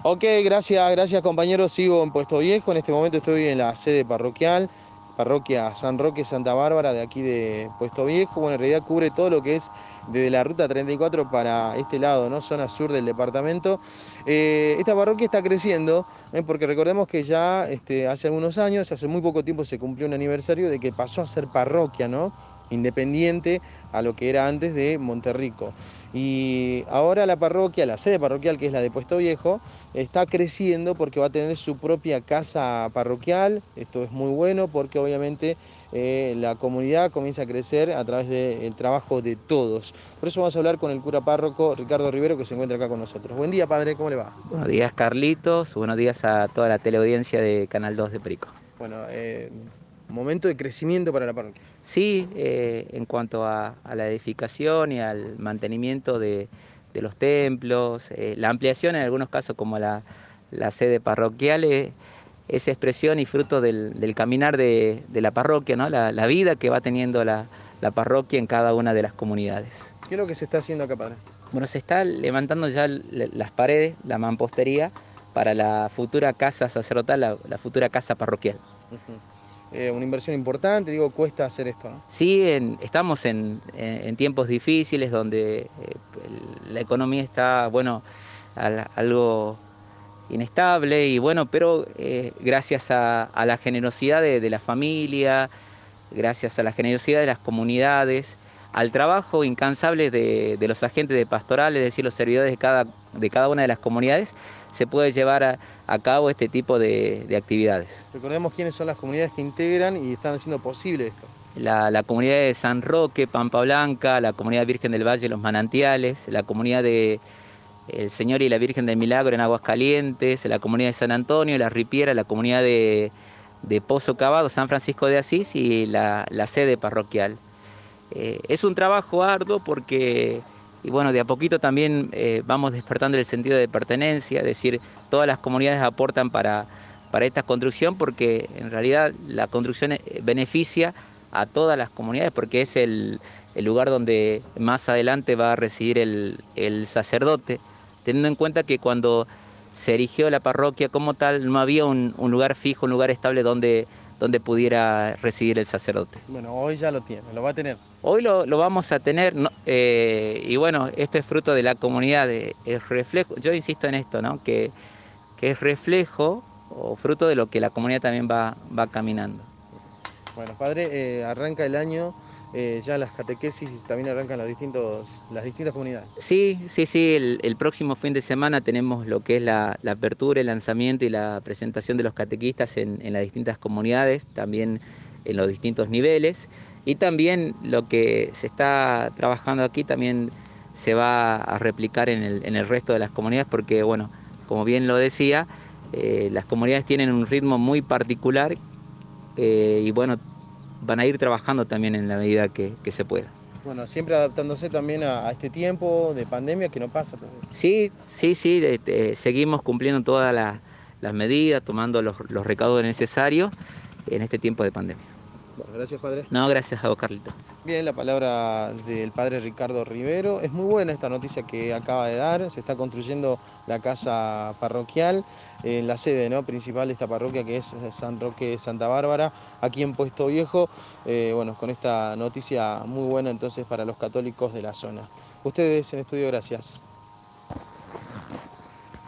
Ok, gracias compañeros. Sigo en Puesto Viejo. En este momento estoy en la sede parroquial, parroquia San Roque Santa Bárbara de aquí de Puesto Viejo. Bueno, en realidad cubre todo lo que es desde la ruta 34 para este lado, ¿no? Zona sur del departamento. Esta parroquia está creciendo, porque recordemos que ya hace algunos años, hace muy poco tiempo se cumplió un aniversario de que pasó a ser parroquia, ¿no? Independiente a lo que era antes de Monterrico. Y ahora la parroquia, la sede parroquial, que es la de Puesto Viejo, está creciendo porque va a tener su propia casa parroquial. Esto es muy bueno porque obviamente la comunidad comienza a crecer a través del trabajo de todos. Por eso vamos a hablar con el cura párroco Ricardo Rivero, que se encuentra acá con nosotros. Buen día, padre, ¿cómo le va? Buenos días, Carlitos. Buenos días a toda la teleaudiencia de Canal 2 de Perico. Bueno, momento de crecimiento para la parroquia. Sí, en cuanto a la edificación y al mantenimiento de los templos, la ampliación en algunos casos como la sede parroquial es expresión y fruto del caminar de la parroquia, ¿no? La vida que va teniendo la parroquia en cada una de las comunidades. ¿Qué es lo que se está haciendo acá, padre? Bueno, se está levantando ya las paredes, la mampostería, para la futura casa sacerdotal, la futura casa parroquial. Ujú. Una inversión importante, digo, cuesta hacer esto, ¿no? Sí, estamos en tiempos difíciles donde la economía está, bueno, algo inestable y bueno, pero gracias a la generosidad de la familia, gracias a la generosidad de las comunidades, al trabajo incansable de los agentes de pastoral, es decir, los servidores de cada una de las comunidades, se puede llevar a cabo este tipo de actividades. Recordemos quiénes son las comunidades que integran y están haciendo posible esto. La comunidad de San Roque, Pampa Blanca, la comunidad Virgen del Valle, Los Manantiales, la comunidad de El Señor y la Virgen del Milagro en Aguascalientes, la comunidad de San Antonio, la Ripiera, la comunidad de Pozo Cavado, San Francisco de Asís y la sede parroquial. Es un trabajo arduo porque, y bueno, de a poquito también vamos despertando el sentido de pertenencia, es decir, todas las comunidades aportan para esta construcción porque en realidad la construcción beneficia a todas las comunidades porque es el lugar donde más adelante va a residir el sacerdote, teniendo en cuenta que cuando se erigió la parroquia como tal no había un lugar fijo, un lugar estable donde pudiera residir el sacerdote. Bueno, hoy ya lo tiene, lo va a tener. Hoy lo vamos a tener, y bueno, esto es fruto de la comunidad, es reflejo, yo insisto en esto, ¿no? Que es reflejo o fruto de lo que la comunidad también va caminando. Bueno, padre, arranca el año, ya las catequesis y también arrancan las distintas comunidades. Sí, sí, sí, el próximo fin de semana tenemos lo que es la apertura, el lanzamiento y la presentación de los catequistas en las distintas comunidades, también en los distintos niveles, y también lo que se está trabajando aquí también se va a replicar en el resto de las comunidades, porque bueno, como bien lo decía, las comunidades tienen un ritmo muy particular y bueno, van a ir trabajando también en la medida que se pueda. Bueno, siempre adaptándose también a este tiempo de pandemia que no pasa todavía. Sí, sí, sí, seguimos cumpliendo todas las medidas, tomando los recaudos necesarios en este tiempo de pandemia. Bueno, gracias, padre. No, gracias a vos, Carlito. Bien, la palabra del padre Ricardo Rivero. Es muy buena esta noticia que acaba de dar. Se está construyendo la casa parroquial en la sede, ¿no?, principal de esta parroquia, que es San Roque Santa Bárbara, aquí en Puesto Viejo. Bueno, con esta noticia muy buena entonces para los católicos de la zona. Ustedes en estudio, gracias.